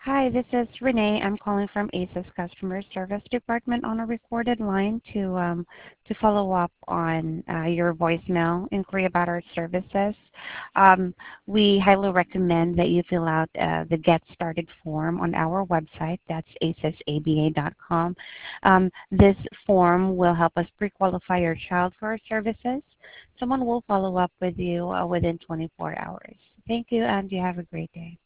Hi, this is Renee. I'm calling from ACES Customer Service Department on a recorded line to follow up on your voicemail inquiry about our services. Um, we highly recommend that you fill out the Get Started form on our website. That's acesaba.com. This form will help us pre-qualify your child for our services. Someone will follow up with you within 24 hours. Thank you, and you have a great day.